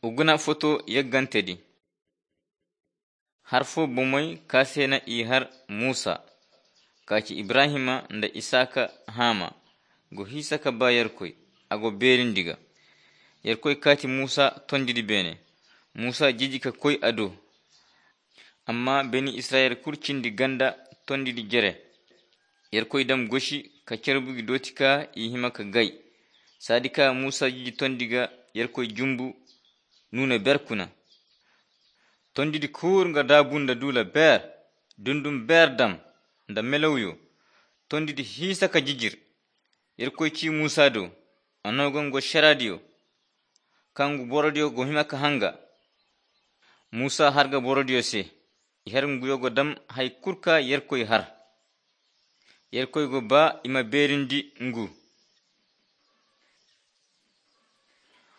uguna foto yaggantedi har fo bomoy kasena i har Musa kaci Ibrahima nda Isaka hama go hisaka ba yarkoy ago berindiga yarkoy kati Musa tondidi bene Musa jijika koy ado amma beni Israel kurcindi ganda tondidi jere yarkoy dam goshi ka cerbugi dotika i himaka gay sadika Musa jiji tondiga yarkoy jumbu nuna berkuna tondidi kurga dabunda dula ber dundum ber dam nda melawyo tondidi hisaka jijir yarkoy ci Musa do anogon go sharadiyo kangu borodiyo go himaka hanga Musa harga borodiyo se iharngu yogo dam hay kurka yarkoy har yarkoy go ba ima berindi ngu